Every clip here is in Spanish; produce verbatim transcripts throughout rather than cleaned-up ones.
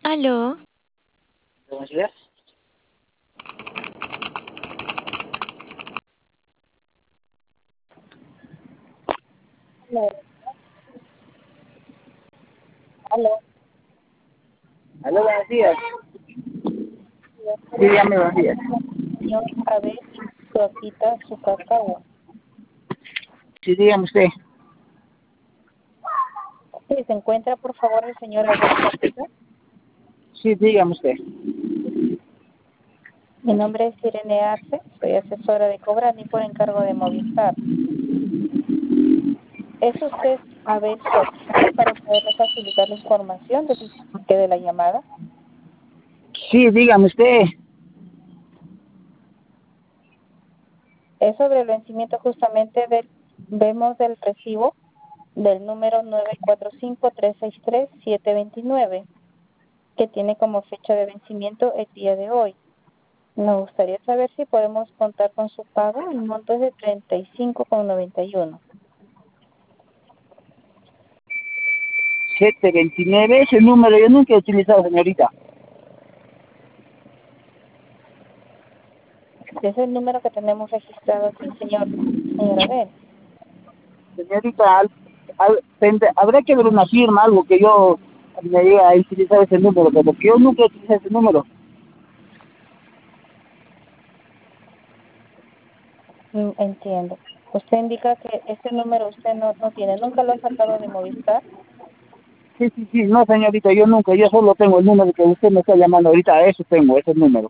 Aló, Buenos días. Aló, aló, Aló, buenos días. yo Sí, quería dígame, buenos días. señor Abel Suaquita Sucacagua. Sí, dígame usted. Sí, se encuentra por favor el señor Abel Suaquita. Sí, dígame usted. Mi nombre es Irene Arce, soy asesora de Cobrani por encargo de Movistar. ¿Es usted Abel Suaquita para poderle facilitar la información del que de la llamada? Sí, dígame usted. Es sobre el vencimiento justamente del, vemos del recibo del número nueve cuatro cinco tres seis tres siete dos nueve, que tiene como fecha de vencimiento el día de hoy. Nos gustaría saber si podemos contar con su pago. El monto es de treinta y cinco con noventa y uno. siete veintinueve, ese número yo nunca he utilizado, señorita. Ese es el número que tenemos registrado aquí, señor, señora B. Señorita, al- al- tendré- habrá que ver una firma, algo que yo me diga a utilizar ese número, pero porque yo nunca he utilizado ese número. Mm, entiendo. Usted indica que ese número usted no, no tiene, nunca lo ha sacado de Movistar. Sí, sí, sí, no, señorita, yo nunca, yo solo tengo el número que usted me está llamando ahorita, a eso tengo, ese número.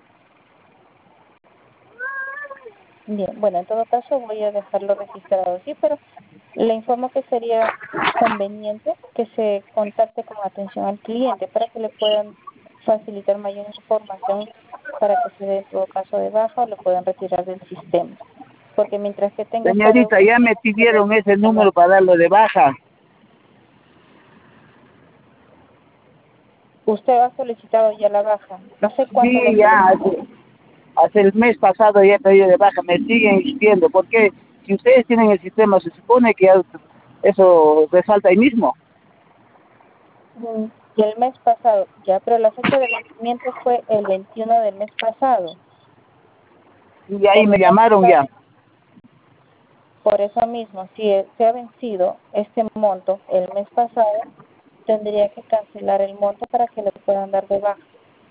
Bien, bueno, en todo caso voy a dejarlo registrado así, pero le informo que sería conveniente que se contacte con atención al cliente para que le puedan facilitar mayor información para que se dé en todo caso de baja o lo puedan retirar del sistema. Porque mientras que tenga esta deuda, Señorita, ya me pidieron ese número para darlo de baja. usted ha solicitado ya la baja. No sé cuánto lo Sí, ya, solicitó. hace, hace el mes pasado ya he pedido de baja, me siguen insistiendo, porque si ustedes tienen el sistema, se supone que ya eso resalta ahí mismo. Mm, Y el mes pasado, ya, pero la fecha de vencimiento fue el veintiuno del mes pasado. Y ahí El me mes llamaron pasado, ya. por eso mismo, si se ha vencido este monto el mes pasado, tendría que cancelar el monto para que le puedan dar de baja.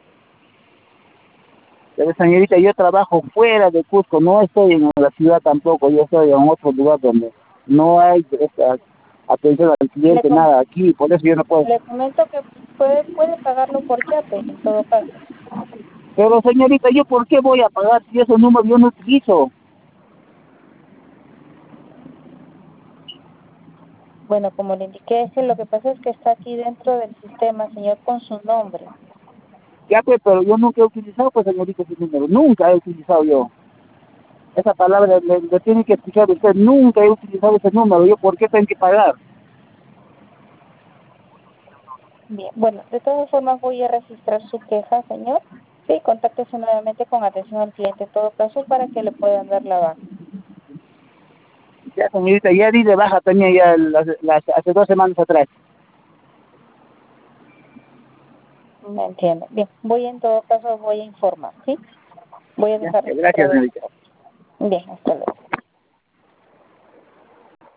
Pero señorita, yo trabajo fuera de Cusco, no estoy en la ciudad tampoco, yo estoy en otro lugar donde no hay esta atención al Le, cliente, com- nada aquí, por eso yo no puedo. le comento que puede, puede pagarlo por Yape, en todo caso. Pero señorita, ¿yo por qué voy a pagar si ese número yo no utilizo? Bueno, como le indiqué, es que lo que pasa es que está aquí dentro del sistema, señor, con su nombre. Ya pues, pero yo nunca he utilizado, pues señorita, ese número, nunca he utilizado yo. Esa palabra le, le tiene que escuchar usted, nunca he utilizado ese número, yo por qué tengo que pagar. Bien, bueno, de todas formas voy a registrar su queja, señor. Sí, contáctese nuevamente con atención al cliente en todo caso para que le puedan dar la baja. Ya señorita, ya di de baja también ya las, las, hace dos semanas atrás. Me entiendo. Bien, voy en todo caso, voy a informar, ¿sí? Voy a Ya, dejar gracias registrado señorita. esto. Bien, hasta luego.